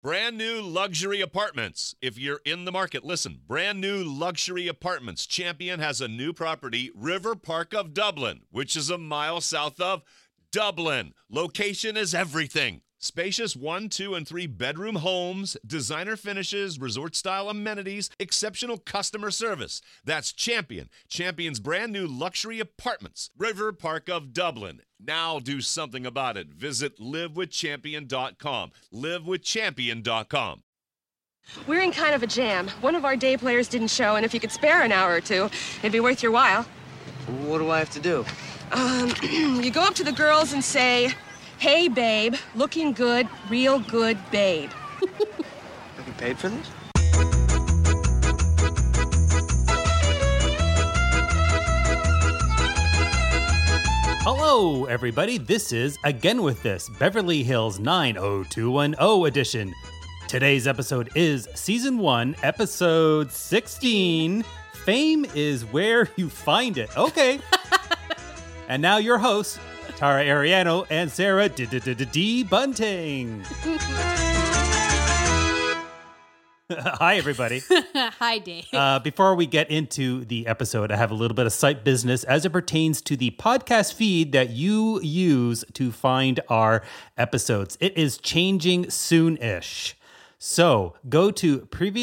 Brand new luxury apartments. If you're in the market, listen. Brand new luxury apartments. Champion has a new property, River Park of Dublin, which is a mile south of Dublin. Location is everything. Spacious 1, 2, and 3 bedroom homes, designer finishes, resort-style amenities, exceptional customer service. That's Champion. Champion's brand new luxury apartments. River Park of Dublin. Now do something about it. Visit livewithchampion.com. Livewithchampion.com. We're in kind of a jam. One of our day players didn't show, and if you could spare an hour or two, it'd be worth your while. What do I have to do? You go up to the girls and say, "Hey, babe, looking good, real good, babe." I get paid for this? Hello, everybody. This is Again With This, Beverly Hills 90210 edition. Today's episode is Season 1, Episode 16. Fame is where you find it. Okay. And now your hosts, Tara Ariano and Sarah D. Bunting. Hi, everybody. Hi, Dave. Before we get into the episode, I have a little bit of site business as it pertains to the podcast feed that you use to find our episodes. It is changing soon-ish. So go to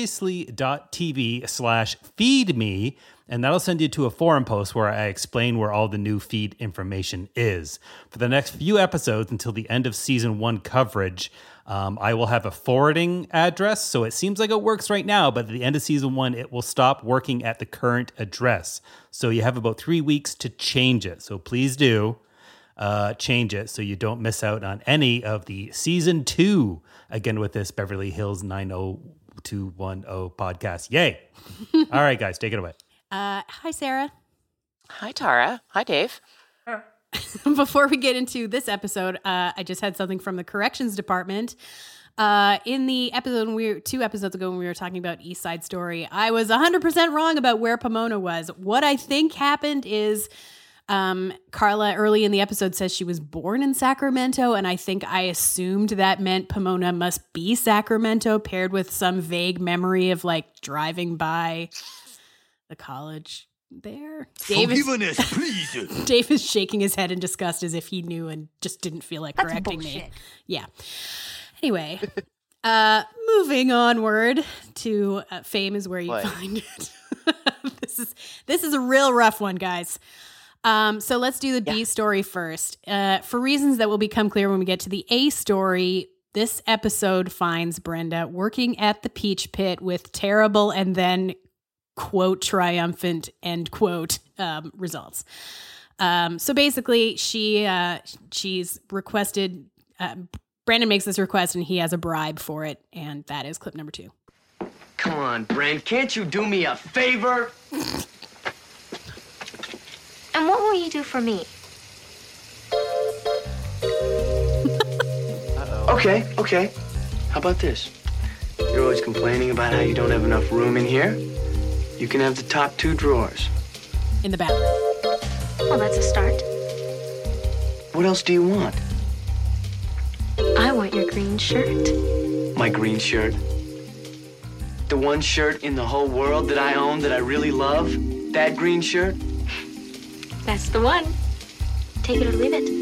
previously.tv/feedme, and that'll send you to a forum post where I explain where all the new feed information is. For the next few episodes until the end of season 1 coverage, I will have a forwarding address. So it seems like it works right now, but at the end of season 1, it will stop working at the current address. So you have about 3 weeks to change it. So please do change it so you don't miss out on any of the season 2, Again With This, Beverly Hills 90210 podcast. Yay. All right, guys, take it away. Hi, Sarah. Hi, Tara. Hi, Dave. Before we get into this episode, I just had something from the corrections department. In the episode, 2 episodes ago when we were talking about East Side Story, I was 100% wrong about where Pomona was. What I think happened is Carla early in the episode says she was born in Sacramento, and I think I assumed that meant Pomona must be Sacramento, paired with some vague memory of like driving by the college there. Dave is shaking his head in disgust as if he knew and just didn't feel like correcting me. Yeah. Anyway, moving onward to Fame is where you find it. This is a real rough one, guys. So let's do the B story first. For reasons that will become clear when we get to the A story, this episode finds Brenda working at the Peach Pit with terrible and then quote triumphant end quote results. So basically she's requested, Brandon makes this request and he has a bribe for it. And that is clip number 2. Come on, Brent, can't you do me a favor? And what will you do for me? Okay. How about this? You're always complaining about how you don't have enough room in here. You can have the top 2 drawers. In the bathroom. Well, that's a start. What else do you want? I want your green shirt. My green shirt? The one shirt in the whole world that I own that I really love? That green shirt? That's the one. Take it or leave it.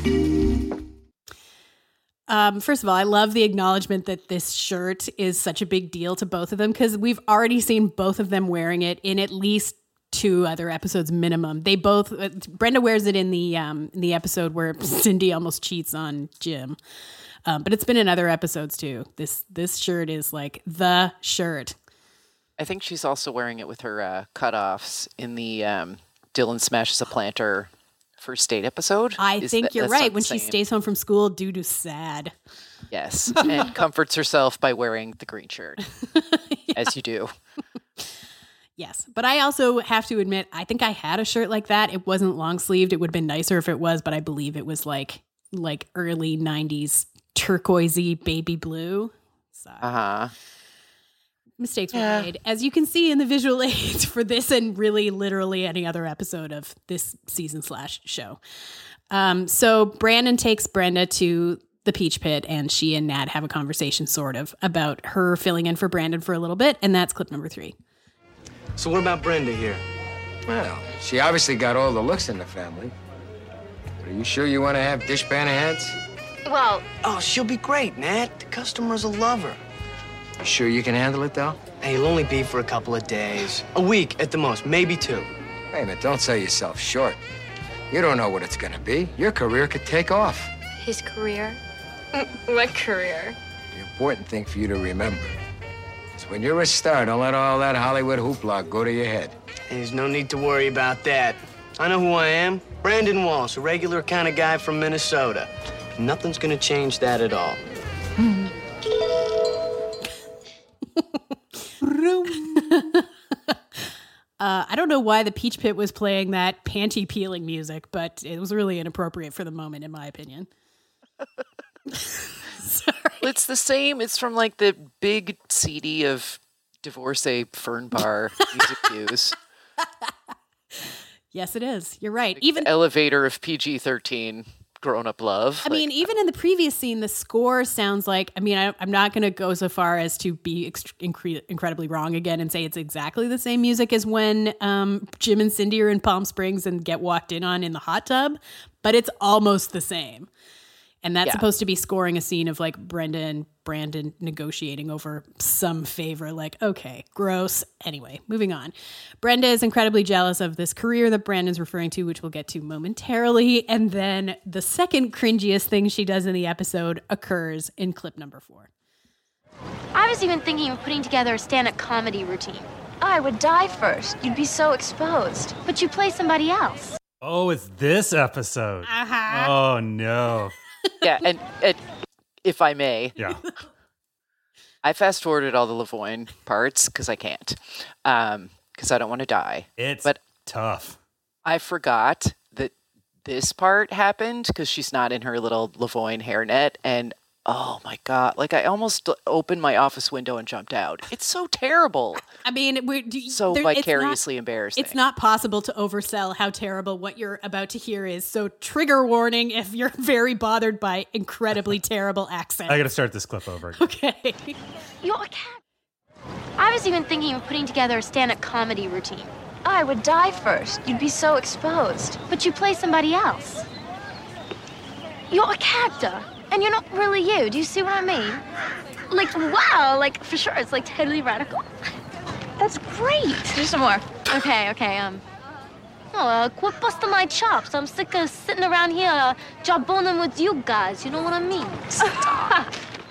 First of all, I love the acknowledgement that this shirt is such a big deal to both of them because we've already seen both of them wearing it in at least 2 other episodes minimum. They both, Brenda wears it in the episode where Cindy almost cheats on Jim. But it's been in other episodes too. This shirt is like the shirt. I think she's also wearing it with her cutoffs in the Dylan Smashes a Planter first date episode. I think you're right. When she stays home from school due to sad. Yes, and comforts herself by wearing the green shirt, as you do. Yes, but I also have to admit, I think I had a shirt like that. It wasn't long sleeved. It would have been nicer if it was, but I believe it was like early 90s turquoisey baby blue. So. Mistakes were made, as you can see in the visual aids for this and really literally any other episode of this season / show. So Brandon takes Brenda to the Peach Pit, and she and Nat have a conversation sort of about her filling in for Brandon for a little bit, and that's clip number 3. So what about Brenda here? Well, she obviously got all the looks in the family. But are you sure you want to have dishpan heads? Well, Oh, she'll be great, Nat. The customers will love her. You sure you can handle it, though? Hey, it'll only be for a couple of days. A week at the most, maybe 2. Hey, but don't sell yourself short. You don't know what it's gonna be. Your career could take off. his career. What career? The important thing for you to remember is when you're a star, don't let all that Hollywood hoopla go to your head. There's no need to worry about that. I know who I am. Brandon Walsh, a regular kind of guy from Minnesota. Nothing's gonna change that at all. I don't know why the Peach Pit was playing that panty-peeling music, but it was really inappropriate for the moment, in my opinion. Sorry. It's the same. It's from like the big CD of Divorcee Fern Bar music cues. Yes, it is. You're right. Even The elevator of PG-13 grown-up love. I mean, even in the previous scene, the score sounds like, I mean, I'm not going to go so far as to be incredibly wrong again and say it's exactly the same music as when Jim and Cindy are in Palm Springs and get walked in on in the hot tub, but it's almost the same. And that's supposed to be scoring a scene of like Brenda and Brandon negotiating over some favor. Like, okay, gross. Anyway, moving on. Brenda is incredibly jealous of this career that Brandon's referring to, which we'll get to momentarily. And then the second cringiest thing she does in the episode occurs in clip number 4. I was even thinking of putting together a stand-up comedy routine. I would die first. You'd be so exposed. But you play somebody else. Oh, it's this episode. Uh-huh. Oh, no. Yeah, and if I may, Yeah. I fast-forwarded all the Lavoine parts because I can't, because I don't want to die. It's But tough. I forgot that this part happened because she's not in her little Lavoine hairnet, and oh my god, like I almost opened my office window and jumped out. It's so terrible, I mean, so vicariously embarrassing. It's not possible to oversell how terrible what you're about to hear is. So trigger warning if you're very bothered by incredibly terrible accents. I got to start this clip over again. Okay. You're a cat. I was even thinking of putting together a stand-up comedy routine. I would die first. You'd be so exposed. But you play somebody else. You're a character, and you're not really you. Do you see what I mean? Like, wow, like, for sure, it's like totally radical. That's great. Do some more. Okay. Quit busting my chops. I'm sick of sitting around here jawboning with you guys. You know what I mean? Stop.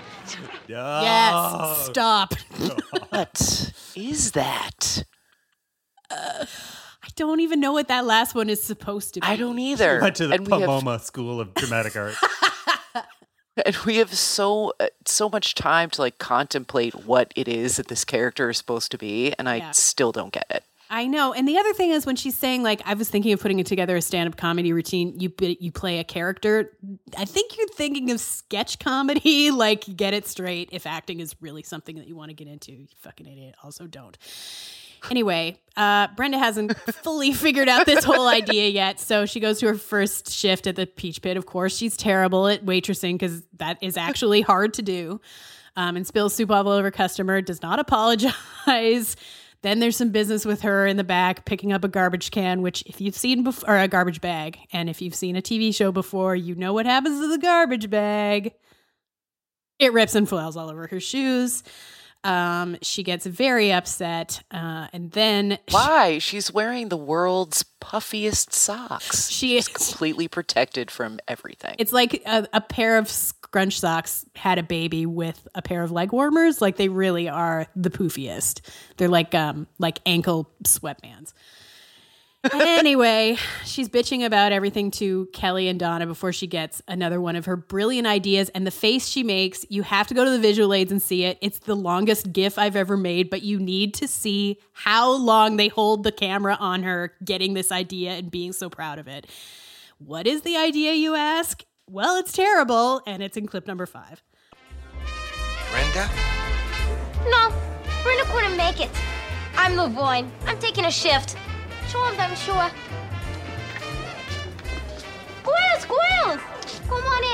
Yes. Stop. What is that? I don't even know what that last one is supposed to be. I don't either. Went to the And we have- Pomona School of Dramatic Art. And we have so much time to like contemplate what it is that this character is supposed to be, and I still don't get it. I know. And the other thing is when she's saying, like, I was thinking of putting it together a stand-up comedy routine, you play a character. I think you're thinking of sketch comedy. Like, get it straight. If acting is really something that you want to get into, you fucking idiot. Also don't. Anyway, Brenda hasn't fully figured out this whole idea yet, so she goes to her first shift at the Peach Pit. Of course, she's terrible at waitressing because that is actually hard to do, and spills soup all over customer, does not apologize. Then there's some business with her in the back picking up a garbage can, which if you've seen before, or a garbage bag, and if you've seen a TV show before, you know what happens to the garbage bag. It rips and flails all over her shoes. She gets very upset, and then Why? She's wearing the world's puffiest socks. She is Completely protected from everything. It's like a pair of scrunch socks had a baby with a pair of leg warmers. Like they really are the poofiest. They're like ankle sweatbands. Anyway, she's bitching about everything to Kelly and Donna before she gets another one of her brilliant ideas. And the face she makes, you have to go to the visual aids and see it. It's the longest GIF I've ever made, but you need to see how long they hold the camera on her getting this idea and being so proud of it. What is the idea, you ask? Well, it's terrible, and it's in clip number 5. Brenda? No, Brenda couldn't make it. I'm Lavoine. I'm taking a shift. Sure, I'm sure. Squirrels! Come on in. Don't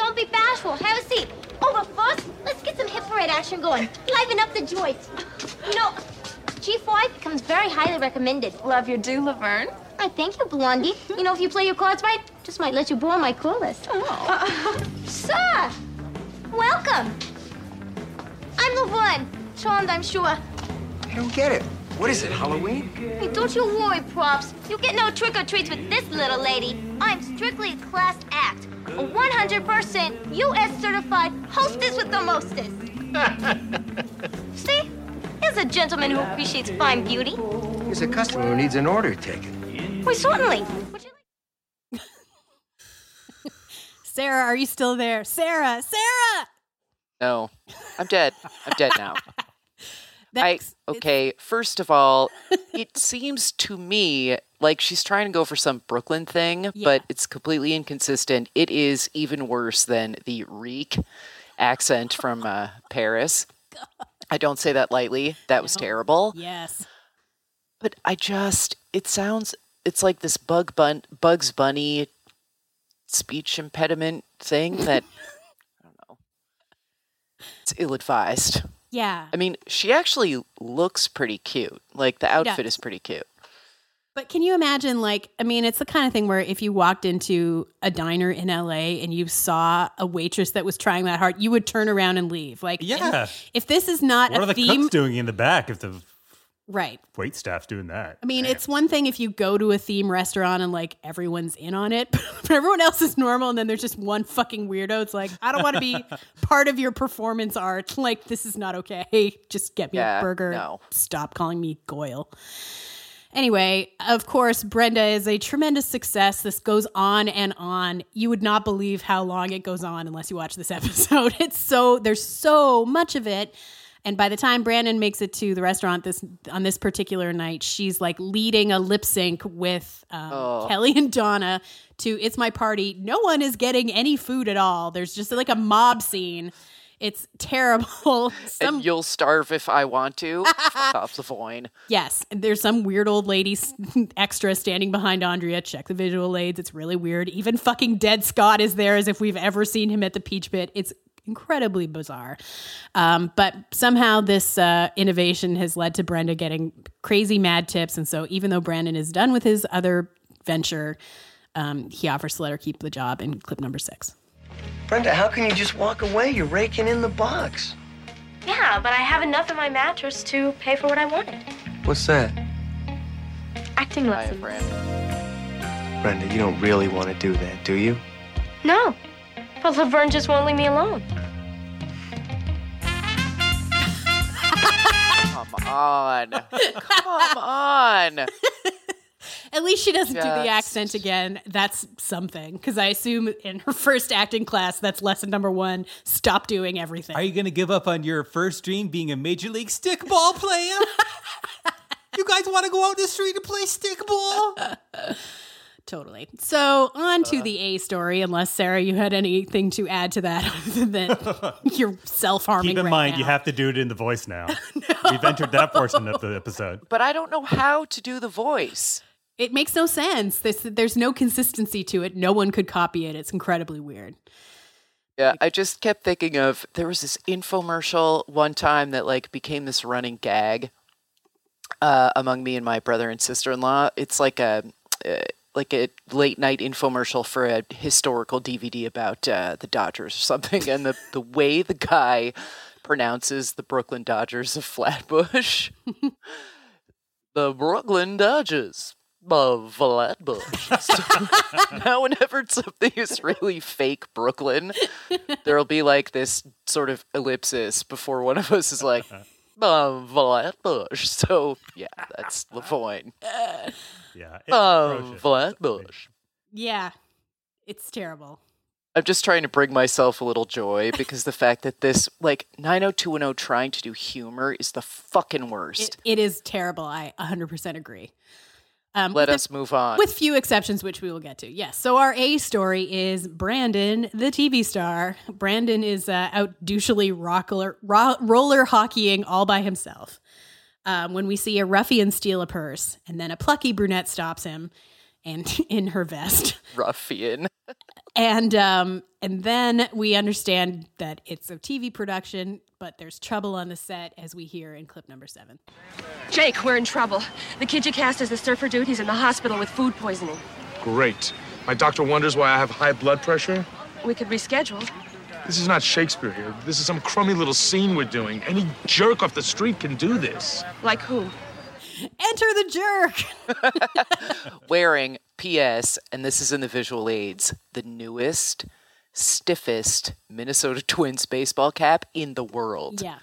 Don't be bashful. Have a seat. Oh, but first, let's get some hip parade action going. Liven up the joints. You know, G5 becomes very highly recommended. Love your do, Laverne. I thank you, Blondie. You know, if you play your cards right, just might let you borrow my coolest. Sir, welcome. I'm Laverne. Charmed, I'm sure. I don't get it. What is it, Halloween? Hey, don't you worry, Props. You'll get no trick-or-treats with this little lady. I'm strictly a class act. A 100% U.S. certified hostess with the mostest. See? Here's a gentleman who appreciates fine beauty. He's a customer who needs an order taken. Why, certainly. Would you like... Sarah, are you still there? Sarah! No, I'm dead. I'm dead now. That's, Okay, first of all, it seems to me like she's trying to go for some Brooklyn thing, but it's completely inconsistent. It is even worse than the reek accent from Paris. I don't say that lightly. That was terrible. Yes. But it's like this Bugs Bunny speech impediment thing that, I don't know. It's ill-advised. Yeah. I mean, she actually looks pretty cute. Like, the outfit is pretty cute. But can you imagine, it's the kind of thing where if you walked into a diner in LA and you saw a waitress that was trying that hard, you would turn around and leave. If this is not what a are the theme, cooks doing in the back if the right wait staff's doing that? I mean, it's one thing if you go to a theme restaurant and everyone's in on it, but everyone else is normal and then there's just one fucking weirdo. It's like, I don't want to be part of your performance art. This is not okay. Just get me a burger. No. Stop calling me Goyle. Anyway, of course, Brenda is a tremendous success. This goes on and on. You would not believe how long it goes on unless you watch this episode. There's so much of it. And by the time Brandon makes it to the restaurant on this particular night, she's leading a lip sync with Kelly and Donna to It's My Party. No one is getting any food at all. There's just a mob scene. It's terrible. And you'll starve if I want to. Fuck off, Lavoine. Yes. And there's some weird old lady extra standing behind Andrea. Check the visual aids. It's really weird. Even fucking Dead Scott is there as if we've ever seen him at the Peach Pit. It's incredibly bizarre. But somehow this innovation has led to Brenda getting crazy mad tips. And so even though Brandon is done with his other venture, he offers to let her keep the job in clip number 6. Brenda, how can you just walk away? You're raking in the box. Yeah, but I have enough in my mattress to pay for what I wanted. What's that? Acting lessons. Brenda, you don't really want to do that, do you? No, but Laverne just won't leave me alone. Come on. Come on. At least she doesn't do the accent again. That's something. Because I assume in her first acting class, that's lesson number 1. Stop doing everything. Are you going to give up on your first dream, being a Major League stickball player? You guys want to go out in the street and play stickball? Totally. So on to the A story, unless, Sarah, you had anything to add to that other than you're self-harming. Keep in mind, you have to do it in the voice now. We've entered that portion of the episode. But I don't know how to do the voice. It makes no sense. There's no consistency to it. No one could copy it. It's incredibly weird. Yeah, I just kept thinking of, there was this infomercial one time that became this running gag among me and my brother and sister-in-law. It's like a late night infomercial for a historical DVD about the Dodgers or something. And the way the guy pronounces the Brooklyn Dodgers of Flatbush, the Brooklyn Dodgers of Flatbush. So now whenever something is really fake Brooklyn, there'll be this sort of ellipsis before one of us is like, Flatbush. So yeah, that's Lavoine. Yeah. Flatbush. Yeah. It's terrible. I'm just trying to bring myself a little joy because the fact that this 90210 trying to do humor is the fucking worst. It is terrible. I 100% agree. Let us move on. With few exceptions, which we will get to. Yes. So our A story is Brandon, the TV star. Brandon is out douchily roller hockeying all by himself. When we see a ruffian steal a purse, and then a plucky brunette stops him, and in her vest. Ruffian. And then we understand that it's a TV production, but there's trouble on the set, as we hear in clip number 7. Jake, we're in trouble. The kid you cast as the surfer dude, he's in the hospital with food poisoning. Great. My doctor wonders why I have high blood pressure. We could reschedule. This is not Shakespeare here. This is some crummy little scene we're doing. Any jerk off the street can do this. Like who? Enter the jerk! Wearing, P.S., and this is in the visual aids, the newest, stiffest Minnesota Twins baseball cap in the world. Yeah.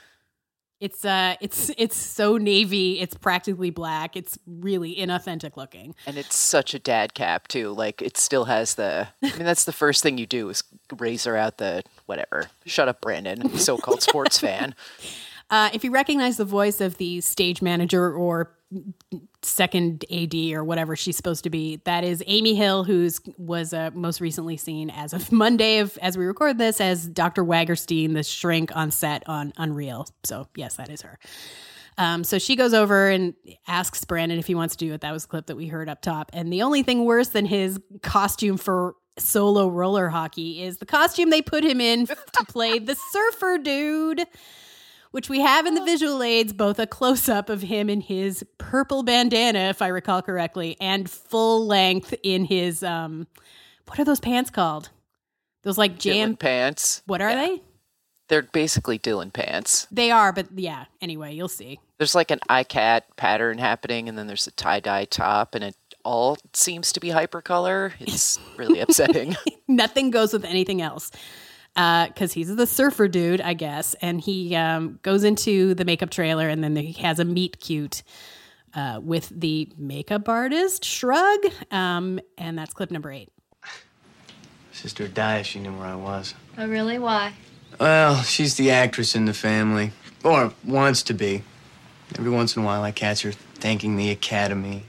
It's so navy, it's practically black. It's really inauthentic looking. And it's such a dad cap, too. Like, it still has that's the first thing you do is razor out the, whatever. Shut up, Brandon, so-called sports fan. If you recognize the voice of the stage manager or second AD or whatever she's supposed to be, that is Amy Hill, was most recently seen as of Monday, as we record this, as Dr. Wagerstein, the shrink on set on Unreal. So yes, that is her. So she goes over and asks Brandon if he wants to do it. That was the clip that we heard up top. And the only thing worse than his costume for solo roller hockey is the costume they put him in to play the surfer dude, which we have in the visual aids, both a close-up of him in his purple bandana, if I recall correctly, and full length in his, what are those pants called? Those like jam Dylan pants. What are they? They're basically Dylan pants. They are, but yeah, anyway, you'll see. There's like an iCat pattern happening, and then there's a tie-dye top, and it all seems to be hypercolor. It's really upsetting. Nothing goes with anything else. Because he's the surfer dude, I guess. And he goes into the makeup trailer, and then he has a meet cute with the makeup artist, Shrug. And that's clip number 8. Sister would die if she knew where I was. Oh, really? Why? Well, she's the actress in the family. Or wants to be. Every once in a while, I catch her thanking the Academy.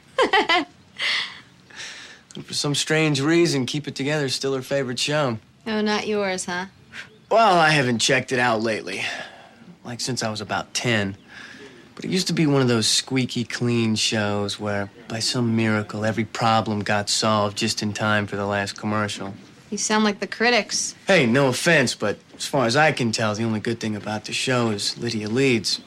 And for some strange reason, Keep It Together is still her favorite show. Oh, not yours, huh? Well, I haven't checked it out lately. Like since I was about 10. But it used to be one of those squeaky clean shows where, by some miracle, every problem got solved just in time for the last commercial. You sound like the critics. Hey, no offense, but as far as I can tell, the only good thing about the show is Lydia Leeds.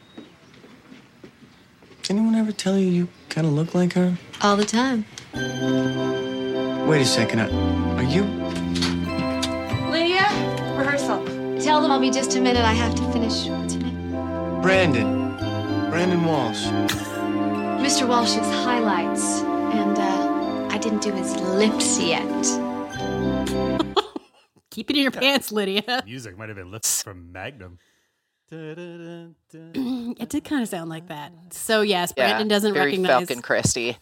Anyone ever tell you you kind of look like her? All the time. Wait a second, are you... Lydia, rehearsal. Tell them I'll be just a minute. I have to finish. What's your name? Brandon Walsh. Mr. Walsh's highlights. And, I didn't do his lips yet. Keep it in your pants, Lydia. Music might have been lifted from Magnum. It did kind of sound like that. So, yes, Yeah, Brandon doesn't very recognize... Falcon Cresty.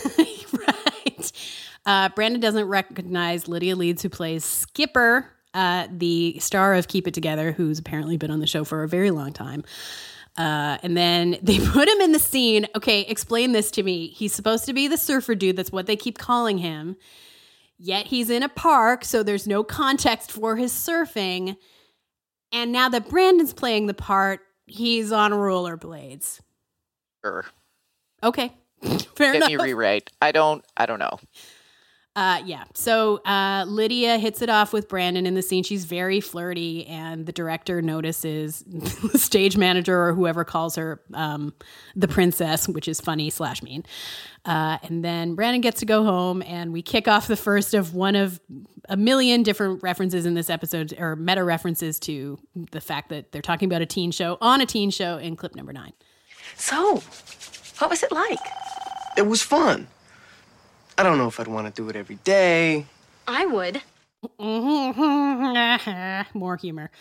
Right. Brandon doesn't recognize Lydia Leeds, who plays Skipper, the star of Keep It Together, who's apparently been on the show for a very long time. And then they put him in the scene. Okay, explain this to me. He's supposed to be the surfer dude. That's what they keep calling him. Yet he's in a park, so there's no context for his surfing. And now that Brandon's playing the part, he's on rollerblades. Sure. Okay. Fair enough. Get me rewrite. I don't know. Yeah. So Lydia hits it off with Brandon in the scene. She's very flirty, and the director notices the stage manager or whoever calls her the princess, which is funny / mean. And then Brandon gets to go home, and we kick off the first of one of a million different references in this episode, or meta references to the fact that they're talking about a teen show in clip number 9. So, what was it like? It was fun. I don't know if I'd want to do it every day. I would. More humor.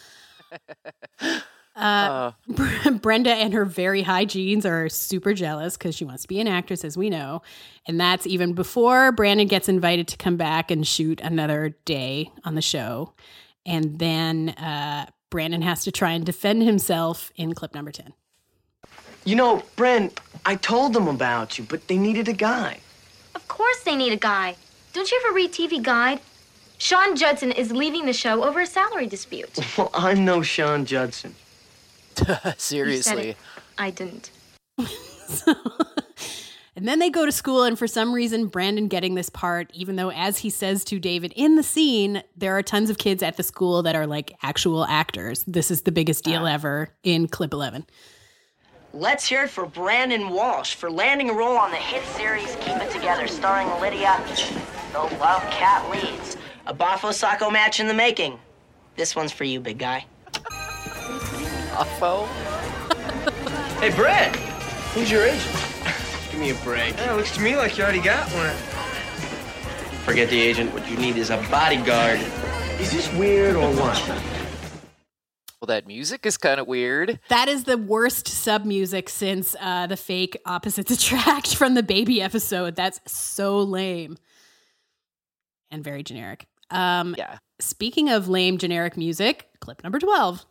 Brenda and her very high jeans are super jealous because she wants to be an actress, as we know. And that's even before Brandon gets invited to come back and shoot another day on the show. And then Brandon has to try and defend himself in clip number 10. You know, Bren, I told them about you, but they needed a guy. Of course they need a guy. Don't you ever read TV Guide? Sean Judson is leaving the show over a salary dispute. Well, I'm no Sean Judson. Seriously. I didn't. And then they go to school, and for some reason, Brandon getting this part, even though, as he says to David in the scene, there are tons of kids at the school that are like actual actors. This is the biggest deal ever in clip 11. Let's hear it for Brandon Walsh for landing a role on the hit series Keep It Together, starring Lydia. The Love Cat leads. A Bafo Sacco match in the making. This one's for you, big guy. Bafo? Hey, Brad. Who's your agent? Give me a break. Yeah, looks to me like you already got one. Forget the agent. What you need is a bodyguard. Is this weird or what? Well, that music is kind of weird. That is the worst sub music since the fake Opposites Attract from the Baby episode. That's so lame. And very generic. Yeah. Speaking of lame generic music, clip number 12.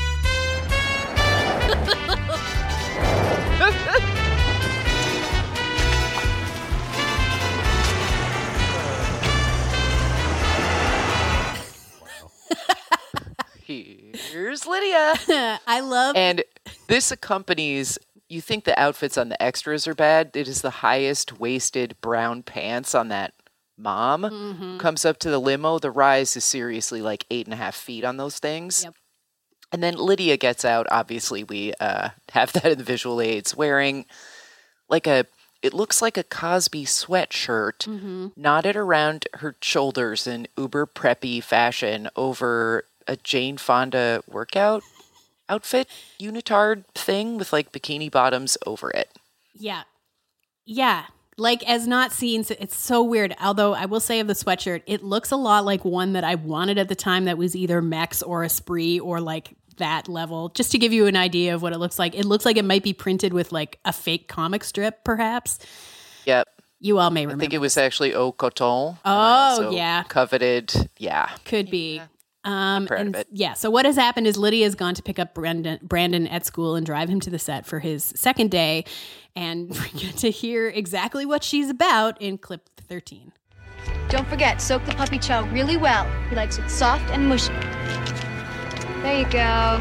Here's Lydia. I love... And this accompanies... You think the outfits on the extras are bad? It is the highest waisted brown pants on that mom. Comes up to the limo. The rise is seriously like 8.5 feet on those things. Yep. And then Lydia gets out. Obviously, we have that in the visual aids. Wearing like it looks like a Cosby sweatshirt, knotted around her shoulders in uber preppy fashion over a Jane Fonda workout outfit, unitard thing with like bikini bottoms over it. Yeah. Yeah. Like, as not seen, it's so weird. Although I will say of the sweatshirt, it looks a lot like one that I wanted at the time that was either Mex or Esprit or like that level. Just to give you an idea of what it looks like it might be printed with like a fake comic strip, perhaps. Yep. You all may remember. I think it was actually Eau Coton. Oh, yeah. Coveted. Yeah. Could be. I'm proud of it. Yeah. So what has happened is Lydia's gone to pick up Brandon at school and drive him to the set for his second day. And we get to hear exactly what she's about in clip 13. Don't forget, soak the puppy chow really well. He likes it soft and mushy. There you go.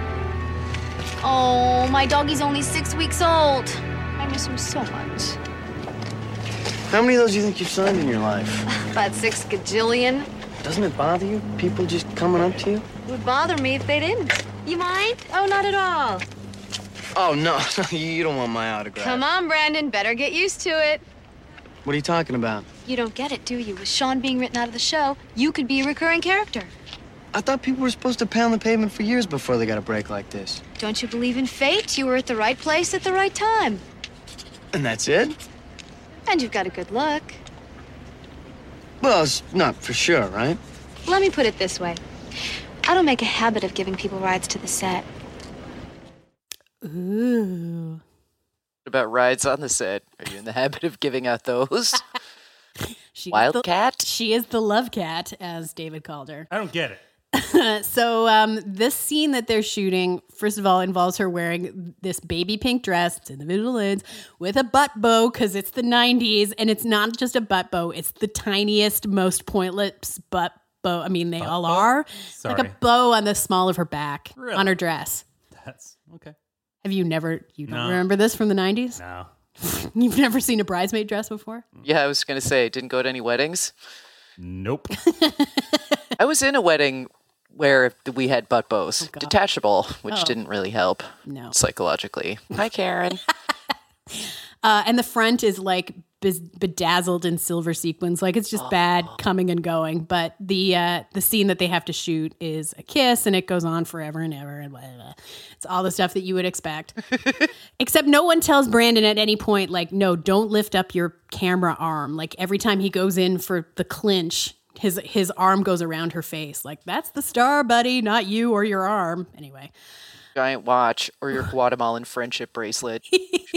Oh, my doggy's only 6 weeks old. I miss him so much. How many of those do you think you've signed in your life? About 6 gajillion. Doesn't it bother you? People just coming up to you? It would bother me if they didn't. You mind? Oh, not at all. Oh, no. You don't want my autograph. Come on, Brandon. Better get used to it. What are you talking about? You don't get it, do you? With Sean being written out of the show, you could be a recurring character. I thought people were supposed to pound the pavement for years before they got a break like this. Don't you believe in fate? You were at the right place at the right time. And that's it? And you've got a good look. Well, it's not for sure, right? Let me put it this way. I don't make a habit of giving people rides to the set. Ooh. What about rides on the set? Are you in the habit of giving out those? Wildcat? She is the love cat, as David called her. I don't get it. So this scene that they're shooting, first of all, involves her wearing this baby pink dress, it's in the visual aids, with a butt bow, because it's the 90s, and it's not just a butt bow, it's the tiniest, most pointless butt bow. I mean, they all are. Sorry. Like a bow on the small of her back, Really? on her dress. That's okay. Have you don't No. remember this from the 90s? No. You've never seen a bridesmaid dress before? Yeah, I was going to say, didn't go to any weddings. Nope. I was in a wedding where we had butt bows, God. detachable, which Oh. didn't really help No. psychologically. Hi, Karen. And the front is like bedazzled in silver sequins. Like it's just bad coming and going. But the scene that they have to shoot is a kiss, and it goes on forever and ever. And blah, blah, blah. It's all the stuff that you would expect. Except no one tells Brandon at any point, like, no, don't lift up your camera arm. Like every time he goes in for the clinch, his arm goes around her face. Like, that's the star, buddy, not you or your arm. Anyway. Giant watch or your Guatemalan friendship bracelet.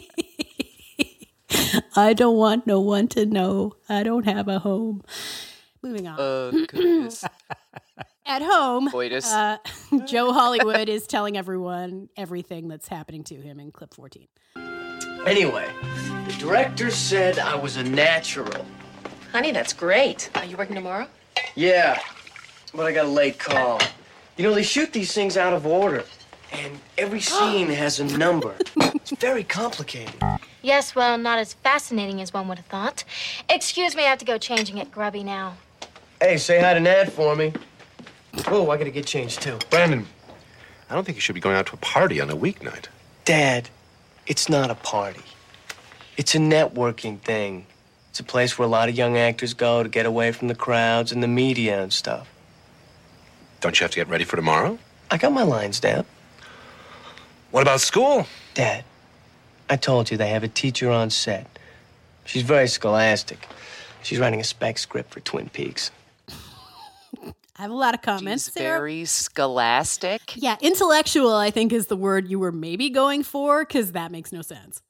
I don't want no one to know. I don't have a home. Moving on. Goodness. At home, Coitus. Joe Hollywood is telling everyone everything that's happening to him in clip 14. Anyway, the director said I was a natural. Honey, that's great. Are you working tomorrow? Yeah, but I got a late call. You know, they shoot these things out of order. And every scene has a number. It's very complicated. Yes, well, not as fascinating as one would have thought. Excuse me, I have to go changing at Grubby now. Hey, say hi to Ned for me. Oh, I gotta get changed too. Brandon, I don't think you should be going out to a party on a weeknight. Dad, it's not a party. It's a networking thing. It's a place where a lot of young actors go to get away from the crowds and the media and stuff. Don't you have to get ready for tomorrow? I got my lines down. What about school? Dad, I told you they have a teacher on set. She's very scholastic. She's writing a spec script for Twin Peaks. I have a lot of comments. She's very scholastic. Yeah, intellectual, I think, is the word you were maybe going for, because that makes no sense.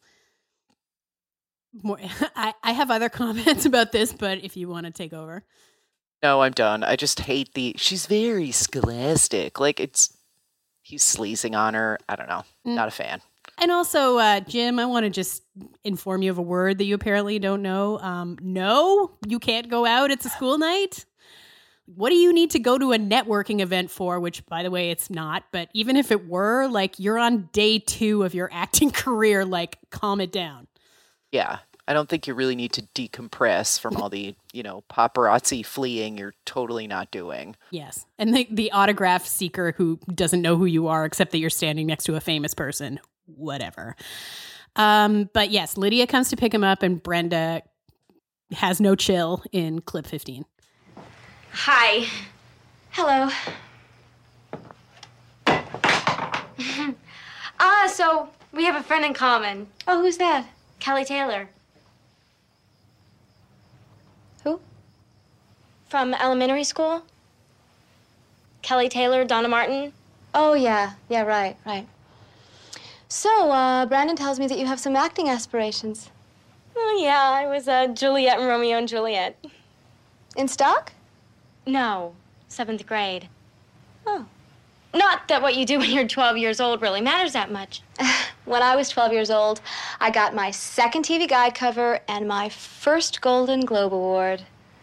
I have other comments about this, but if you want to take over. No, I'm done. I just hate she's very scholastic. Like, he's sleazing on her. I don't know. Not a fan. And also, Jim, I want to just inform you of a word that you apparently don't know. No, you can't go out. It's a school night. What do you need to go to a networking event for? Which, by the way, it's not. But even if it were, like, you're on day 2 of your acting career. Like, calm it down. Yeah. I don't think you really need to decompress from all the, paparazzi fleeing you're totally not doing. Yes. And the autograph seeker who doesn't know who you are except that you're standing next to a famous person. Whatever. But yes, Lydia comes to pick him up and Brenda has no chill in clip 15. Hi. Hello. So we have a friend in common. Oh, who's that? Kelly Taylor. Who? From elementary school? Kelly Taylor, Donna Martin? Oh, yeah. Yeah, right. So, Brandon tells me that you have some acting aspirations. Oh, yeah. I was Juliet in Romeo and Juliet. In stock? No. 7th grade. Oh. Not that what you do when you're 12 years old really matters that much. When I was 12 years old, I got my 2nd TV Guide cover and my first Golden Globe Award.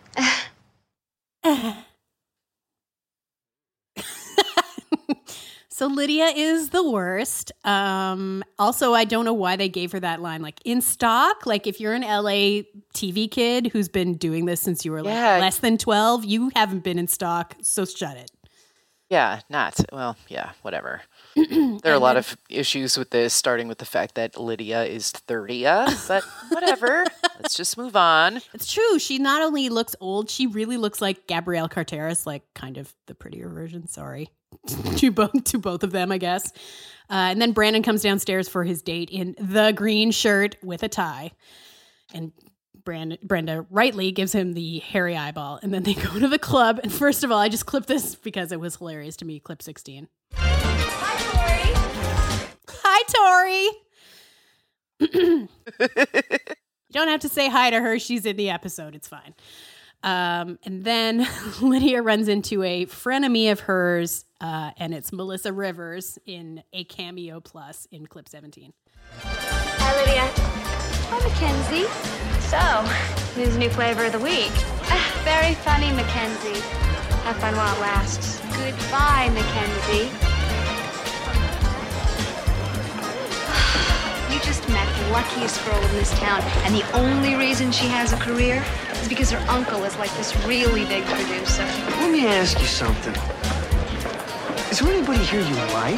So Lydia is the worst. Also, I don't know why they gave her that line. Like, in stock? Like, if you're an LA TV kid who's been doing this since you were less than 12, you haven't been in stock, so shut it. Yeah, whatever. There are a lot of issues with this, starting with the fact that Lydia is 30, but whatever. Let's just move on. It's true. She not only looks old, she really looks like Gabrielle Carteris, like kind of the prettier version. Sorry. to both of them, I guess. And then Brandon comes downstairs for his date in the green shirt with a tie. And Brenda rightly gives him the hairy eyeball. And then they go to the club. And first of all, I just clipped this because it was hilarious to me. Clip 16. Hi, Tori. You don't have to say hi to her. She's in the episode. It's fine. And then Lydia runs into a frenemy of hers, and it's Melissa Rivers in a cameo plus in clip 17. Hi, Lydia. Hi, Mackenzie. So, who's new flavor of the week? Very funny, Mackenzie. Have fun while it lasts. Goodbye, Mackenzie. You just met the luckiest girl in this town, and the only reason she has a career is because her uncle is like this really big producer. Let me ask you something. Is there anybody here you like?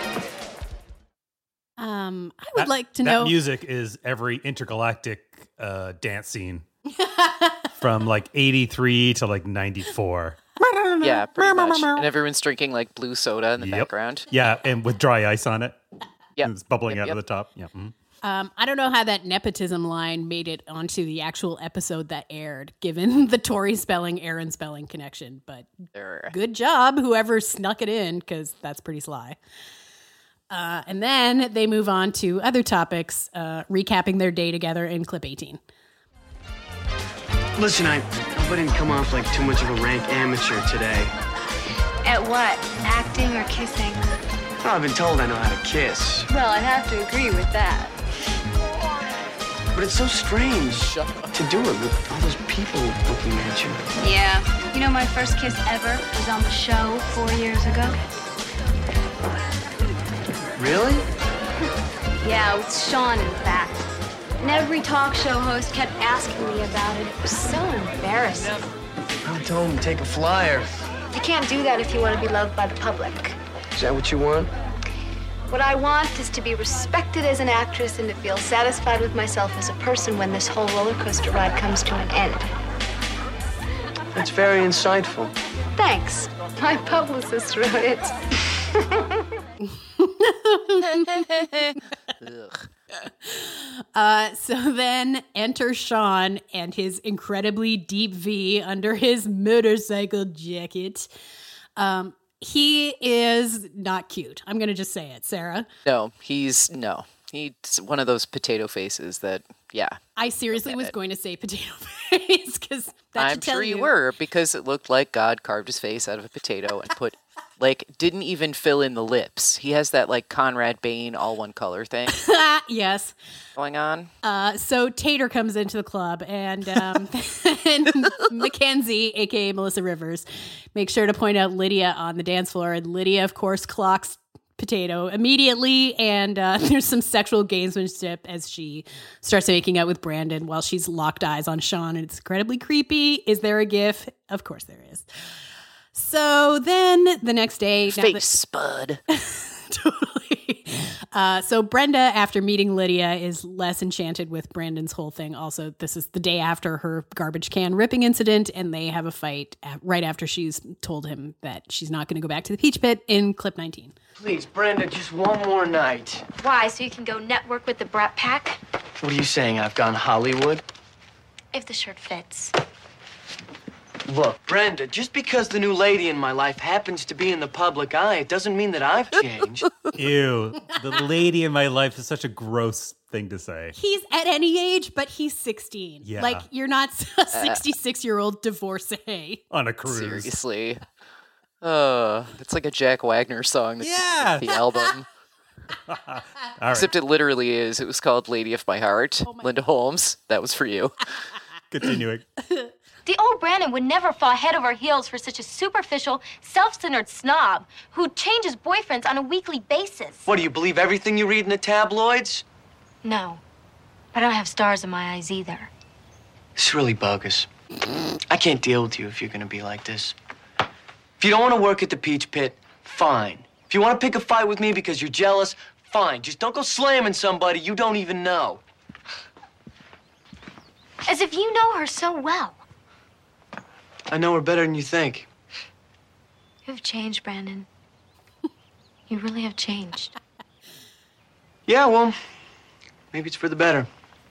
I would like to know. That music is every intergalactic dance scene from like 83 to like 94. Yeah, pretty much. And everyone's drinking like blue soda in the background. Yeah, and with dry ice on it. Yeah, it's bubbling out of the top. Yeah. Mm-hmm. I don't know how that nepotism line made it onto the actual episode that aired, given the Tori spelling, Aaron spelling connection. But good job, whoever snuck it in, because that's pretty sly. And then they move on to other topics, recapping their day together in clip 18. Listen, I hope I didn't come off like too much of a rank amateur today. At what? Acting or kissing? Oh, I've been told I know how to kiss. Well, I have to agree with that. But it's so strange to do it with all those people looking at you. Yeah. You know, my first kiss ever was on the show 4 years ago. Really? Yeah, it was Sean, in fact. And every talk show host kept asking me about it. It was so embarrassing. I told him to take a flyer. You can't do that if you want to be loved by the public. Is that what you want? What I want is to be respected as an actress and to feel satisfied with myself as a person when this whole roller coaster ride comes to an end. That's very insightful. Thanks. My publicist wrote it. So then enter Sean and his incredibly deep V under his motorcycle jacket. He is not cute. I'm going to just say it, Sarah. No, he's one of those potato faces that, yeah. I seriously was going to say potato face because I'm sure you were, because it looked like God carved his face out of a potato and put, didn't even fill in the lips. He has that, Conrad Bain all one color thing. Yes. Going on. So Tater comes into the club and Mackenzie, a.k.a. Melissa Rivers, makes sure to point out Lydia on the dance floor. And Lydia, of course, clocks Potato immediately, and there's some sexual gamesmanship as she starts making out with Brandon while she's locked eyes on Sean, and it's incredibly creepy. Is there a gif? Of course there is. So then the next day, fake spud. Totally. So Brenda, after meeting Lydia, is less enchanted with Brandon's whole thing. Also, this is the day after her garbage can ripping incident, and they have a fight right after she's told him that she's not going to go back to the Peach Pit in clip 19. Please, Brenda, just one more night. Why, so you can go network with the Brat Pack? What are you saying? I've gone Hollywood? If the shirt fits. Look, Brenda, just because the new lady in my life happens to be in the public eye, it doesn't mean that I've changed. Ew. The lady in my life is such a gross thing to say. He's at any age, but he's 16. Yeah. You're not a 66-year-old divorcee. On a cruise. Seriously. It's like a Jack Wagner song. That's the album. Right. Except it literally is. It was called Lady of My Heart. Linda Holmes, that was for you. Continuing. The old Brandon would never fall head over heels for such a superficial, self-centered snob who changes boyfriends on a weekly basis. What, do you believe everything you read in the tabloids? No, but I don't have stars in my eyes either. It's really bogus. I can't deal with you if you're gonna be like this. If you don't want to work at the Peach Pit, fine. If you want to pick a fight with me because you're jealous, fine. Just don't go slamming somebody you don't even know. As if you know her so well. I know her better than you think. You've changed, Brandon. You really have changed. Yeah, well, maybe it's for the better.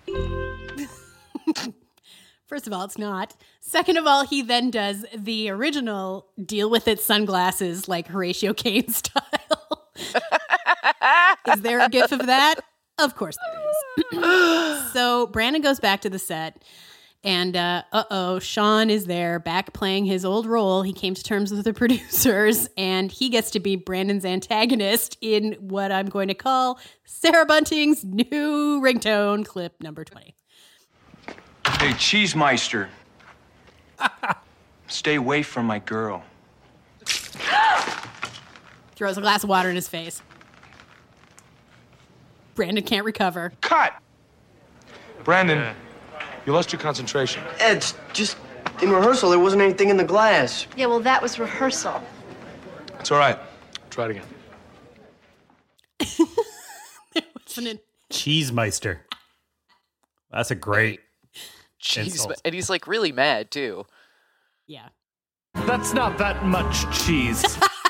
First of all, it's not. Second of all, he then does the original deal with it sunglasses like Horatio Caine style. Is there a gif of that? Of course there is. So Brandon goes back to the set. And, Sean is there back playing his old role. He came to terms with the producers, and he gets to be Brandon's antagonist in what I'm going to call Sarah Bunting's new ringtone, clip number 20. Hey, Cheesemeister. Stay away from my girl. Throws a glass of water in his face. Brandon can't recover. Cut! Brandon, you lost your concentration. Ed, just in rehearsal, there wasn't anything in the glass. Yeah, well, that was rehearsal. It's all right. Try it again. Cheesemeister. That's a great insult. And he's really mad too. Yeah. That's not that much cheese.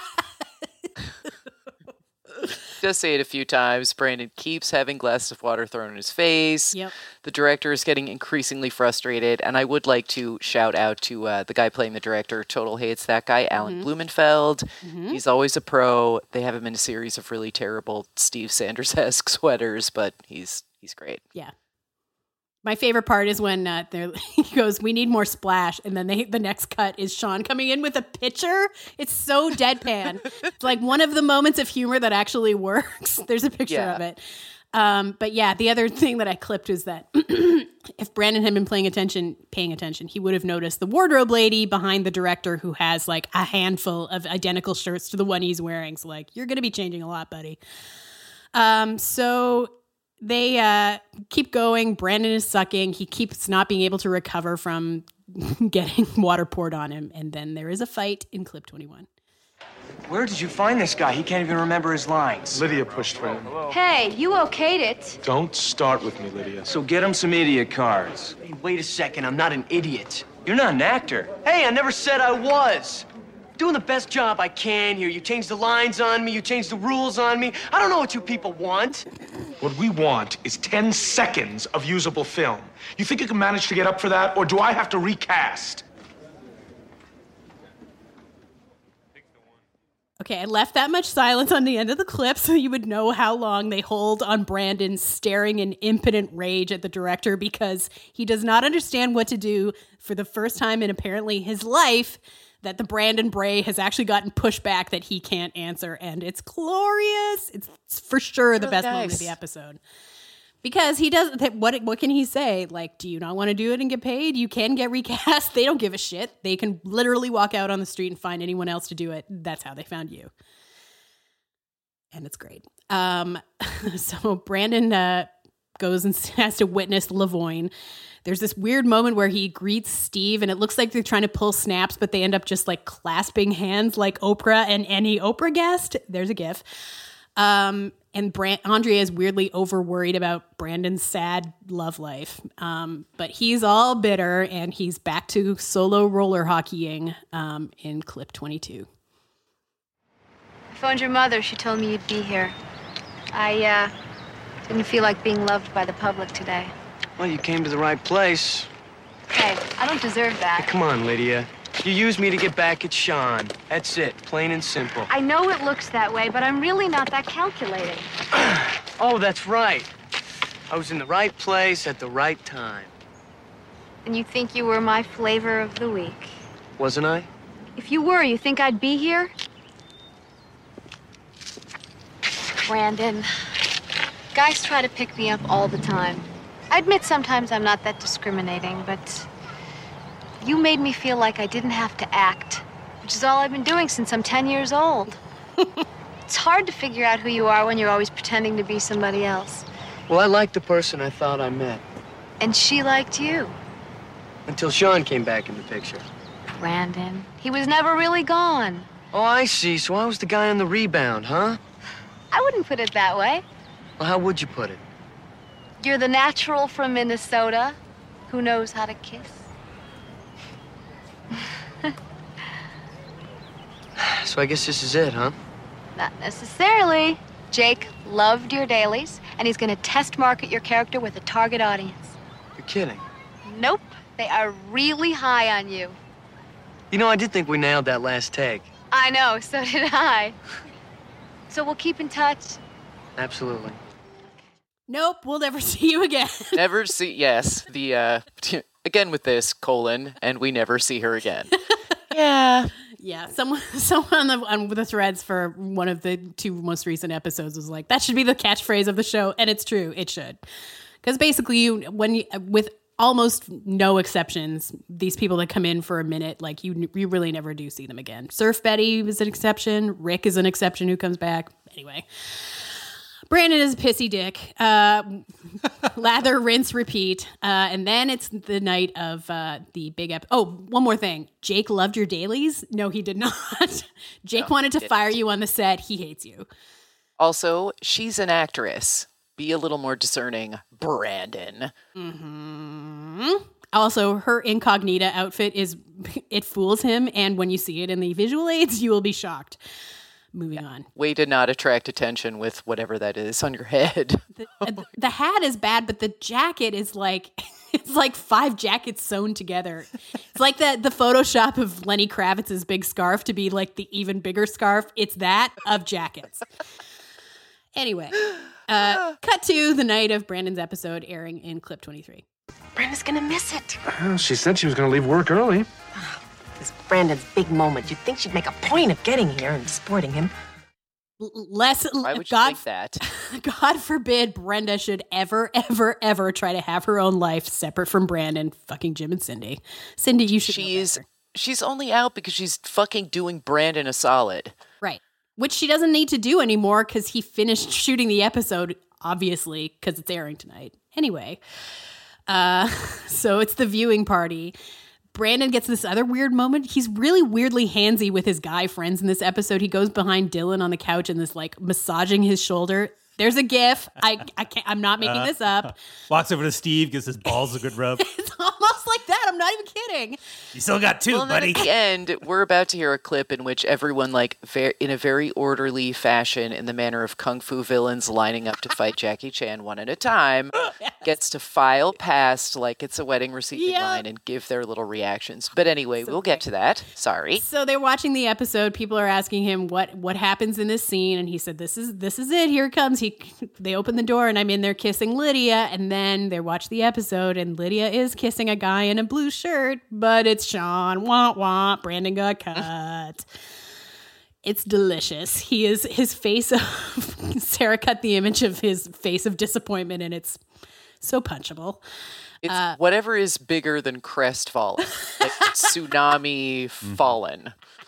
Does say it a few times. Brandon keeps having glasses of water thrown in his face. Yep. The director is getting increasingly frustrated, and I would like to shout out to the guy playing the director. Total hates that guy, Alan Blumenfeld. Mm-hmm. He's always a pro. They have him in a series of really terrible Steve Sanders-esque sweaters, but he's great. Yeah. My favorite part is when he goes, "We need more splash," and then the next cut is Sean coming in with a pitcher. It's so deadpan. It's like one of the moments of humor that actually works. There's a picture of it. But yeah, the other thing that I clipped is that if Brandon had been paying attention, he would have noticed the wardrobe lady behind the director who has a handful of identical shirts to the one he's wearing. So you're going to be changing a lot, buddy. So they keep going. Brandon is sucking. He keeps not being able to recover from getting water poured on him. And then there is a fight in clip 21. Where did you find this guy? He can't even remember his lines. Lydia pushed for him. Hey, you okayed it. Don't start with me, Lydia. So get him some idiot cards. Hey, wait a second. I'm not an idiot. You're not an actor. Hey, I never said I was. Doing the best job I can here. You changed the lines on me. You changed the rules on me. I don't know what you people want. What we want is 10 seconds of usable film. You think you can manage to get up for that, or do I have to recast? Okay, I left that much silence on the end of the clip so you would know how long they hold on Brandon staring in impotent rage at the director because he does not understand what to do for the first time in apparently his life that the Brandon Bray has actually gotten pushback that he can't answer. And it's glorious. It's for sure the best moment of the episode. Because he does, what can he say? Like, do you not want to do it and get paid? You can get recast. They don't give a shit. They can literally walk out on the street and find anyone else to do it. That's how they found you. And it's great. So Brandon goes and has to witness Lavoine. There's this weird moment where he greets Steve and it looks like they're trying to pull snaps, but they end up just like clasping hands like Oprah and any Oprah guest. There's a gif. And Andrea is weirdly over worried about Brandon's sad love life. But he's all bitter and he's back to solo roller hockeying in clip 22. I phoned your mother. She told me you'd be here. I didn't feel like being loved by the public today. Well, you came to the right place. Hey, I don't deserve that. Hey, come on, Lydia. You used me to get back at Sean. That's it, plain and simple. I know it looks that way, but I'm really not that calculating. Oh, that's right. I was in the right place at the right time. And you think you were my flavor of the week. Wasn't I? If you were, you think I'd be here? Brandon, guys try to pick me up all the time. I admit sometimes I'm not that discriminating, but you made me feel like I didn't have to act, which is all I've been doing since I'm 10 years old. It's hard to figure out who you are when you're always pretending to be somebody else. Well, I liked the person I thought I met. And she liked you. Until Sean came back in the picture. Brandon, he was never really gone. Oh, I see. So I was the guy on the rebound, huh? I wouldn't put it that way. Well, how would you put it? You're the natural from Minnesota who knows how to kiss. So I guess this is it, huh? Not necessarily. Jake loved your dailies, and he's going to test market your character with a target audience. You're kidding. Nope. They are really high on you. You know, I did think we nailed that last take. I know, so did I. So we'll keep in touch. Absolutely. Nope, we'll never see you again. Never see, yes. The, again with this, and we never see her again. Yeah. Yeah, someone on the threads for one of the two most recent episodes was like, that should be the catchphrase of the show, and it's true, it should. Because basically, with almost no exceptions, these people that come in for a minute, like you really never do see them again. Surf Betty is an exception. Rick is an exception who comes back. Anyway. Brandon is a pissy dick. Lather, rinse, repeat. And then it's the night of the big one more thing. Jake loved your dailies? No, he did not. Jake wanted to fire you on the set. He hates you. Also, she's an actress. Be a little more discerning, Brandon. Mm-hmm. Also, her incognita outfit it fools him. And when you see it in the visual aids, you will be shocked. Moving on. Way to not attract attention with whatever that is on your head. The hat is bad, but the jacket is like, it's like 5 jackets sewn together. It's like the Photoshop of Lenny Kravitz's big scarf to be like the even bigger scarf. It's that of jackets. Anyway, cut to the night of Brandon's episode airing in clip 23. Brandon's gonna miss it. Well, she said she was gonna leave work early. This is Brandon's big moment. You'd think she'd make a point of getting here and supporting him. Why would you think that? God forbid Brenda should ever, ever, ever try to have her own life separate from Brandon, fucking Jim and Cindy. Cindy, you should know better. She's only out because she's fucking doing Brandon a solid. Right. which she doesn't need to do anymore because he finished shooting the episode, obviously, because it's airing tonight. Anyway, so it's the viewing party. Brandon gets this other weird moment. He's really weirdly handsy with his guy friends in this episode. He goes behind Dylan on the couch and is like massaging his shoulder. There's a gif. I can't. I'm not making this up. Walks over to Steve, gives his balls a good rub. It's almost like that. I'm not even kidding. You still got two, well, buddy. At the end, we're about to hear a clip in which everyone, like, in a very orderly fashion, in the manner of kung fu villains lining up to fight Jackie Chan one at a time, gets to file past like it's a wedding receiving line and give their little reactions. But anyway, we'll get to that. Sorry. So they're watching the episode. People are asking him what happens in this scene, and he said, "This is it. Here it comes." They open the door, and I'm in there kissing Lydia, and then they watch the episode, and Lydia is kissing a guy in a blue shirt, but it's Sean. Wah wah. Brandon got cut. It's delicious. His face of Sarah cut the image of his face of disappointment, and it's so punchable. It's whatever is bigger than crestfallen, like tsunami fallen.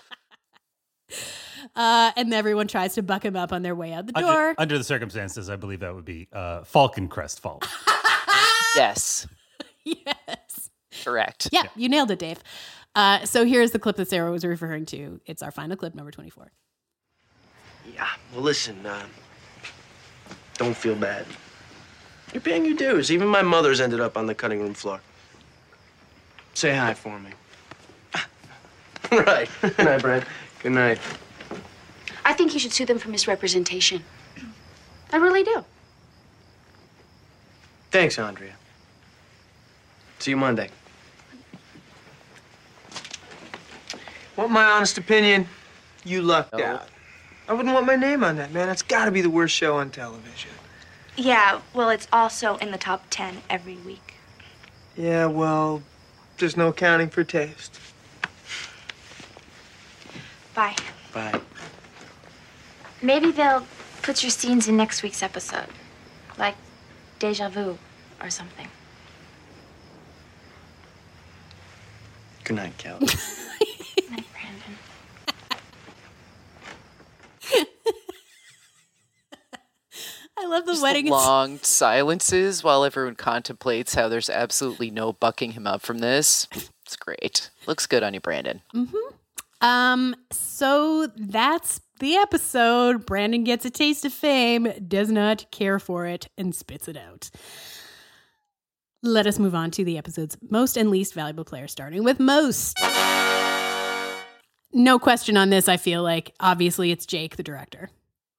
And everyone tries to buck him up on their way out the door. Under the circumstances, I believe that would be Falcon Crest Fall. Yes. Yes. Correct. Yeah, you nailed it, Dave. So here's the clip that Sarah was referring to. It's our final clip, number 24. Yeah, well, listen, don't feel bad. You're paying your dues. Even my mother's ended up on the cutting room floor. Say hi for me. Right. Good night, Brad. Good night. I think you should sue them for misrepresentation. I really do. Thanks, Andrea. See you Monday. Want my honest opinion? You lucked out. I wouldn't want my name on that, man. It's got to be the worst show on television. Yeah, well, it's also in the top 10 every week. Yeah, well, there's no accounting for taste. Bye. Bye. Maybe they'll put your scenes in next week's episode. Like Deja Vu or something. Good night, Cal. Good night, Brandon. I love the Just wedding. The long silences while everyone contemplates how there's absolutely no bucking him up from this. It's great. Looks good on you, Brandon. Mm-hmm. So that's the episode. Brandon gets a taste of fame, does not care for it, and spits it out. Let us move on to the episode's most and least valuable player, starting with most. No question on this, I feel like. Obviously, it's Jake, the director.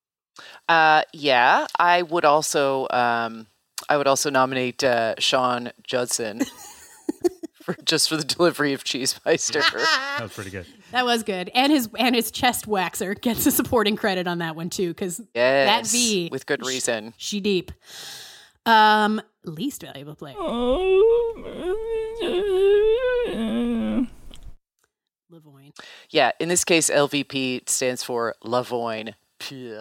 Yeah, I would also nominate Sean Judson for the delivery of Cheesemeister. That was pretty good. That was good. And his chest waxer gets a supporting credit on that one too, because that V with good reason. She deep. Least valuable player. Lavoine. Yeah, in this case, LVP stands for Lavoine. Can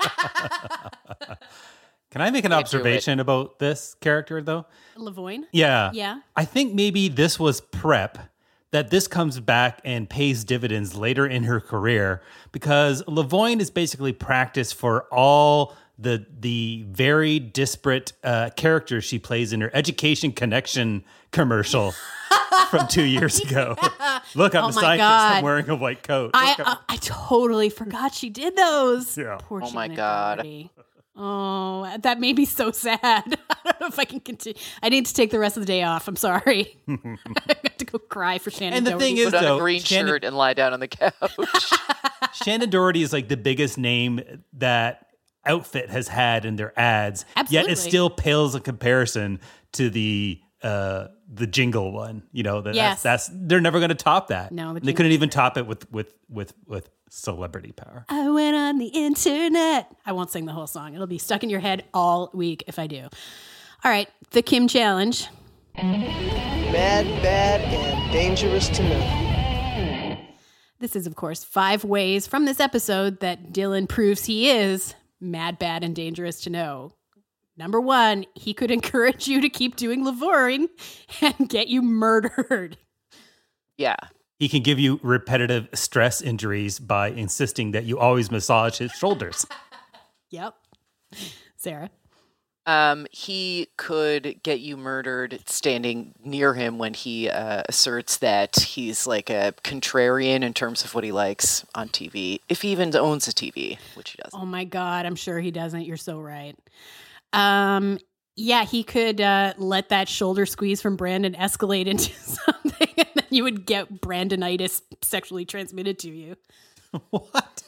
I make an observation about this character, though? Lavoine? Yeah. Yeah. I think maybe this was prep, that this comes back and pays dividends later in her career, because Lavoine is basically practice for all the very disparate characters she plays in her Education Connection commercial from 2 years ago. Look, I'm a scientist. I'm wearing a white coat. I totally forgot she did those. Yeah. Poor oh my Shannon God. Doherty. Oh, that made me so sad. I don't know if I can continue. I need to take the rest of the day off. I'm sorry. I have to go cry for Shannon And the Doherty. thing is, Put on though, a green shirt and lie down on the couch. Shannon Doherty is like the biggest name that outfit has had in their ads. Absolutely. Yet it still pales in comparison to the jingle one. You know, Yes. that's they're never going to top that. No, the they couldn't even top it with celebrity power. I went on the internet. I won't sing the whole song. It'll be stuck in your head all week if I do. All right, the Kim challenge. Mad, bad, and dangerous to know. This is, of course, 5 ways from this episode that Dylan proves he is mad, bad, and dangerous to know. Number 1, he could encourage you to keep doing Lavoine and get you murdered. Yeah. He can give you repetitive stress injuries by insisting that you always massage his shoulders. Yep. Sarah? He could get you murdered standing near him when he asserts that he's like a contrarian in terms of what he likes on TV, if he even owns a TV, which he doesn't. Oh my God, I'm sure he doesn't. You're so right. Yeah, he could let that shoulder squeeze from Brandon escalate into something, and then you would get Brandonitis sexually transmitted to you. What?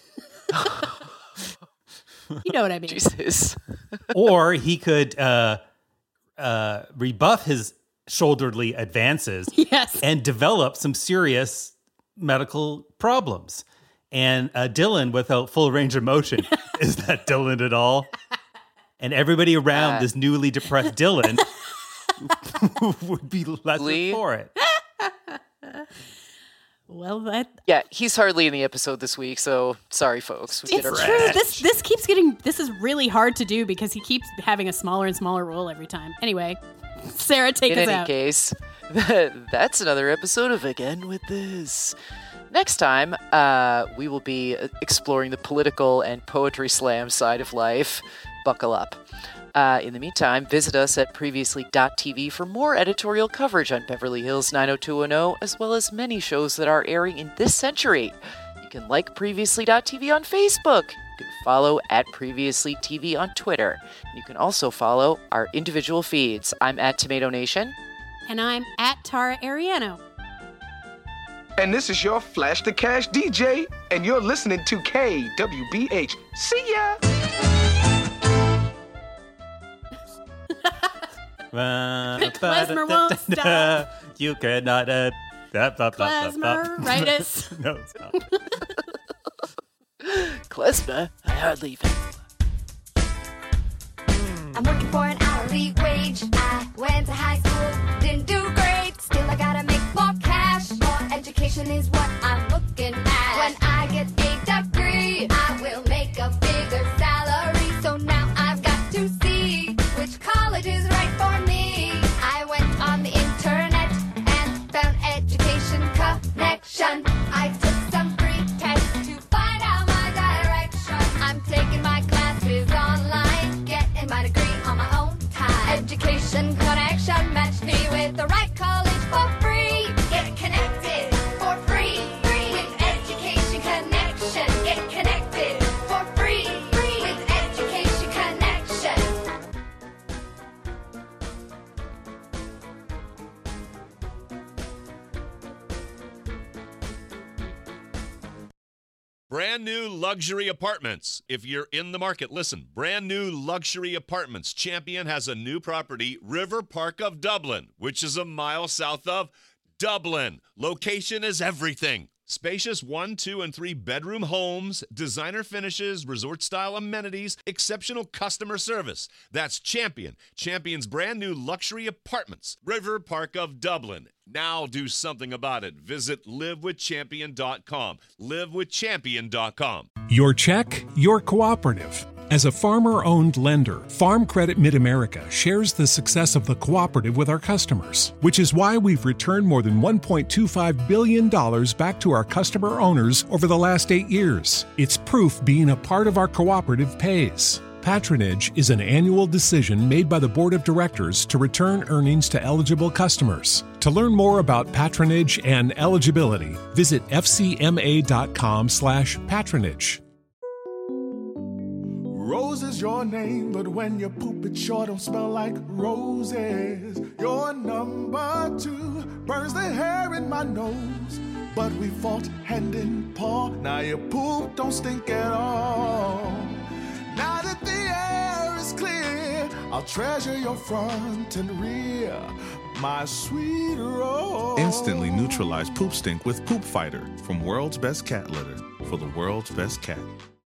You know what I mean. Jesus. Or he could rebuff his shoulderly advances and develop some serious medical problems. And Dylan, without full range of motion, is that Dylan at all? And everybody around this newly depressed Dylan would be lesser for it. Well, yeah, he's hardly in the episode this week, so sorry, folks. It's true. This keeps getting. This is really hard to do because he keeps having a smaller and smaller role every time. Anyway, Sarah, take us out. In any case, that's another episode of Again with This. Next time, we will be exploring the political and poetry slam side of life. Buckle up. In the meantime, visit us at previously.tv for more editorial coverage on Beverly Hills 90210, as well as many shows that are airing in this century. You can like previously.tv on Facebook. You can follow at Previously TV on Twitter. You can also follow our individual feeds. I'm at Tomato Nation. And I'm at Tara Ariano. And this is your Flash to Cash DJ, and you're listening to KWBH. See ya! Klezmer won't stop. You cannot. Klezmer-ritis. No, stop. Klezmer? I hardly even. I'm working for an hourly wage. I went to high school, didn't do great. Still, I gotta make more cash. More education is what I'm looking at. When I get a degree, I will make a bigger salary. So now I've got to see which college is right for me. I went on the internet and found Education Connection. I took some free tests to find out my direction. I'm taking my classes online, getting my degree on my own time. Education Connection matched me with the right college for free. Get connected for free. With Education Connection. Get connected for free. With Education Connection. Brand new luxury apartments. If you're in the market, listen. Brand new luxury apartments. Champion has a new property, River Park of Dublin, which is a mile south of Dublin. Location is everything. Spacious 1, 2, and 3 bedroom homes, designer finishes, resort-style amenities, exceptional customer service. That's Champion. Champion's brand new luxury apartments, River Park of Dublin. Now do something about it. Visit livewithchampion.com. Livewithchampion.com. Your check, your cooperative. As a farmer-owned lender, Farm Credit Mid-America shares the success of the cooperative with our customers, which is why we've returned more than $1.25 billion back to our customer owners over the last 8 years. It's proof being a part of our cooperative pays. Patronage is an annual decision made by the Board of Directors to return earnings to eligible customers. To learn more about patronage and eligibility, visit fcma.com/patronage. Rose is your name, but when you poop it sure don't smell like roses. Your number 2 burns the hair in my nose, but we fought hand in paw. Now your poop don't stink at all. Now that the air is clear, I'll treasure your front and rear, my sweet Rose. Instantly neutralize poop stink with Poop Fighter from World's Best Cat Litter for the world's best cat.